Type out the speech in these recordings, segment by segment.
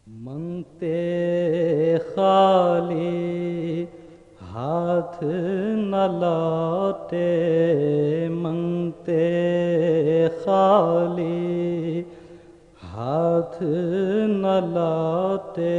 منگتے خالی ہاتھ نہ لوٹے، منگتے خالی ہاتھ نہ لوٹے،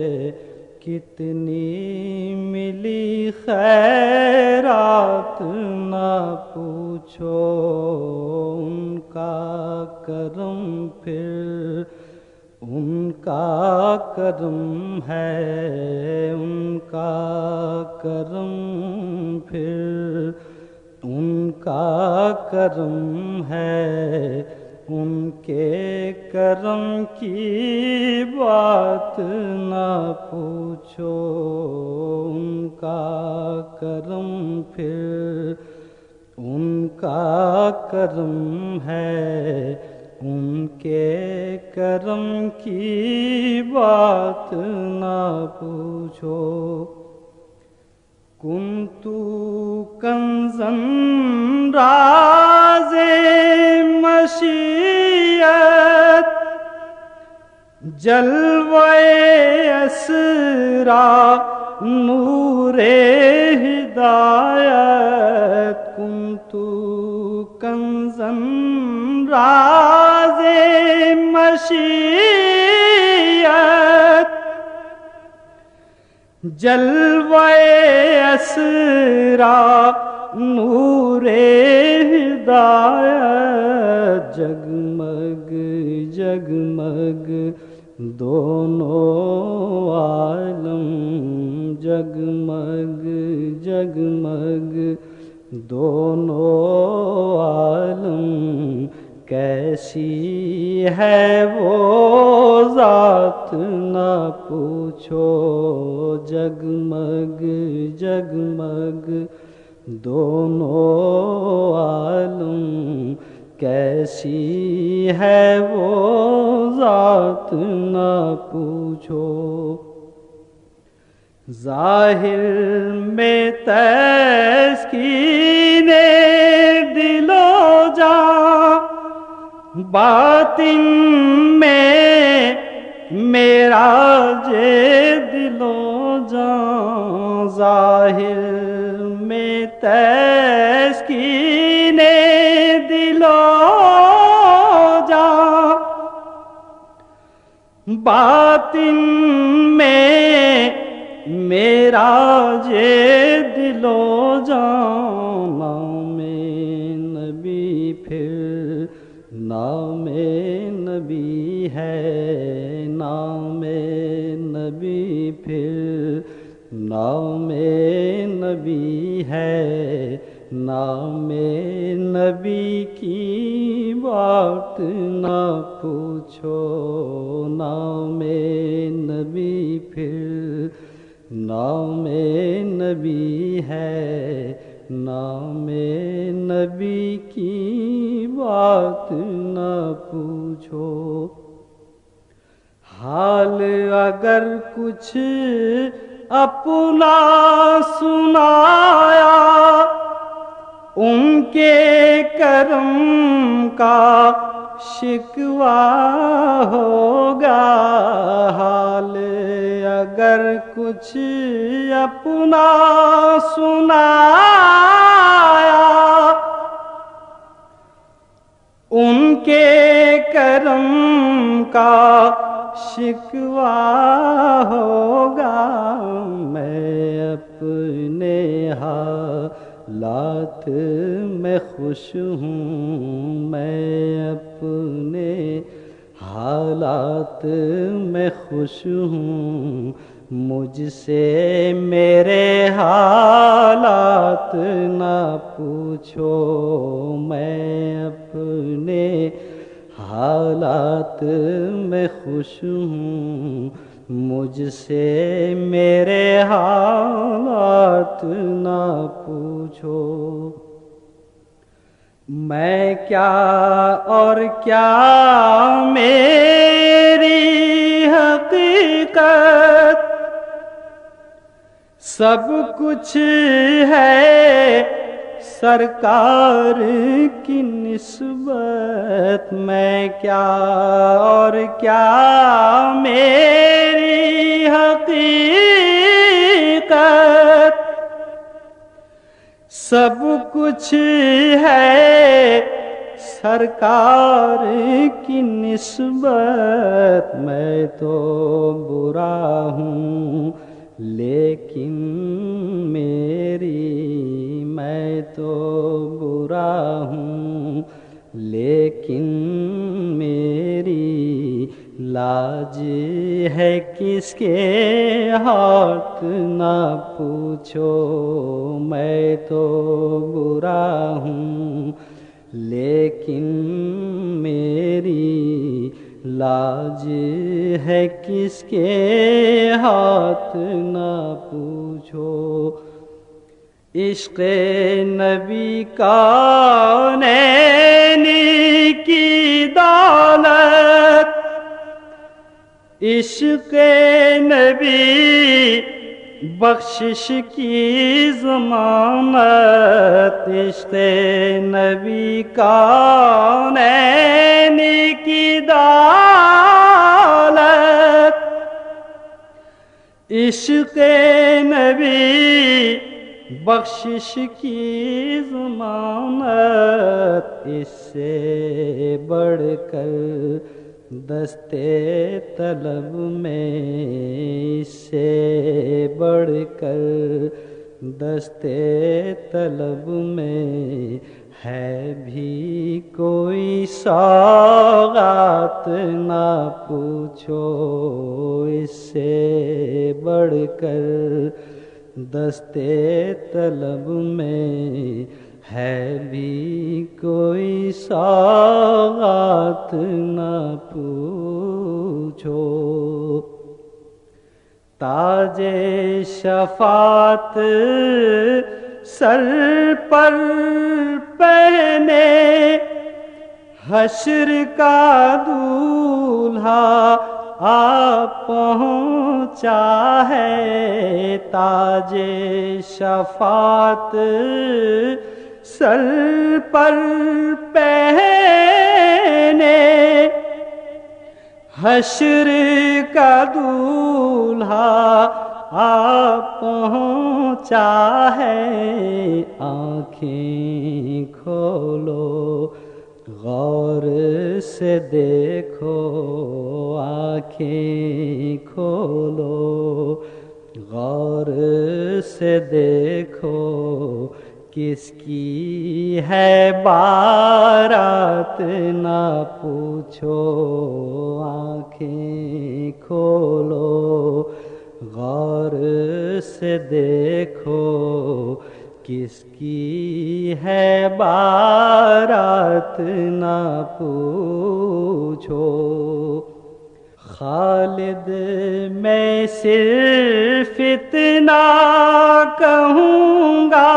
کتنی ملی خیرات نہ پوچھو، ان کا کرم پھر ان کا کرم ہے، ان کا کرم پھر ان کا کرم ہے، ان کے کرم کی بات نہ پوچھو، ان کا کرم پھر ان کا کرم ہے، ان کے کرم کی بات نہ پوچھو۔ کنت کنزا راز مشیت، جلوہ اسرار نور ہدایت، کنت کنزا راز مشیت، جلوہ اسرار نور ہدایت، جگمگ جگمگ دونوں عالم، جگمگ جگمگ دونوں عالم، کیسی ہے وہ ذات نہ پوچھو، جگمگ جگمگ دونوں عالم، کیسی ہے وہ ذات نہ پوچھو۔ ظاہر میں تسکین دل و جاں، باطن میں معراج دل و جاں، ظاہر میں تسکین دل و جاں، باطن میں معراج دل و جاں، نام نبی پھر نام نبی ہے، نام نبی پھر نام نبی ہے، نام نبی کی بات نہ پوچھو، نام نبی پھر نام نبی ہے، نام نبی کی بات نہ پوچھو۔ حال اگر کچھ اپنا سنایا، ان کے کرم کا شکوہ ہوگا، حال اگر کچھ اپنا سنایا، ان کے کرم کا شکوہ ہوگا، میں اپنے حالات میں خوش ہوں، میں اپنے حالات میں خوش ہوں، مجھ سے میرے حالات نہ پوچھو، میں اپنے حالات میں خوش ہوں، مجھ سے میرے حالات نہ پوچھو۔ میں کیا اور کیا میری حقیقت، سب کچھ ہے سرکار کی نسبت، میں کیا اور کیا میری سب کچھ ہے سرکار کی نسبت، میں تو برا ہوں لیکن میں تو برا ہوں لیکن میری لاج ہے کس کے ہاتھ نہ پوچھو، میں تو برا ہوں لیکن میری لاج ہے کس کے ہاتھ نہ پوچھو۔ عشق نبی کونین کی دولت، عشق نبی بخشش کی ضمانت، عشق نبی کونین کی دولت، عشق نبی بخشش کی ضمانت، اس سے بڑھ کر دستے طلب میں، اس سے بڑھ کر دستے طلب میں ہے بھی کوئی سوغات نہ پوچھو، اس سے بڑھ کر دستے طلب میں ہے بھی کوئی سوغات نہ پوچھو۔ تاج شفاعت سر پر پہنے، حشر کا دولہا آ پہنچا ہے، تاج شفاعت سر پر پہنے، حشر کا دولہا آ پہنچا ہے، آنکھیں کھولو غور سے دیکھو، آنکھیں کھولو غور سے دیکھو، کس کی ہے بارات نہ پوچھو، آنکھیں کھولو غور سے دیکھو، کس کی ہے بارات نہ پوچھو۔ خالد میں صرف اتنا کہوں گا،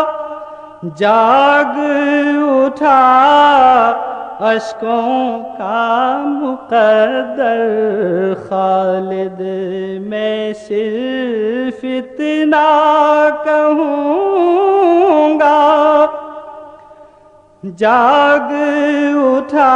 جاگ اٹھا اشکوں کا مقدر، خالد میں صرف اتنا کہوں گا، جاگ اٹھا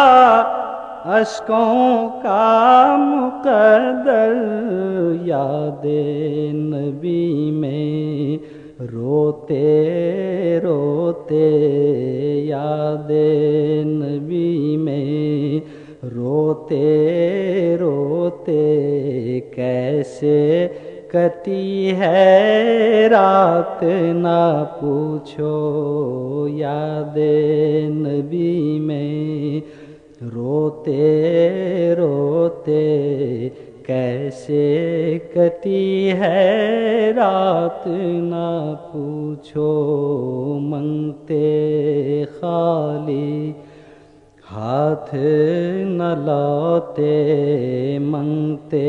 اشکوں کا مقدر، یاد نبی میں روتے روتے، یاد نبی میں روتے روتے، کیسے کٹی ہے رات نہ پوچھو، یاد نبی میں روتے روتے، کیسے کٹی ہے رات نہ پوچھو، منگتے خالی ہاتھ نہ لوٹے، منگتے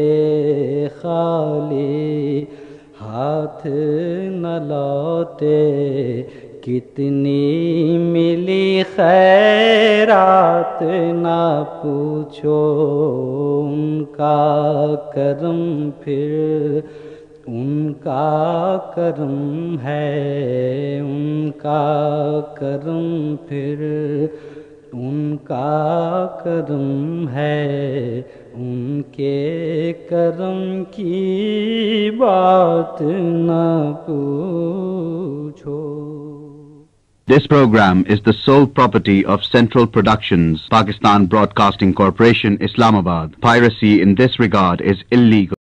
خالی ہاتھ نہ لوٹے، کتنی ملی خیرات نہ پوچھو، ان کا کرم پھر ان کا کرم ہے، ان کا کرم پھر ان کا کرم ہے، ان کے کرم کی بات نہ پوچھو۔ This program is the sole property of Central Productions, Pakistan Broadcasting Corporation, Islamabad. Piracy in this regard is illegal.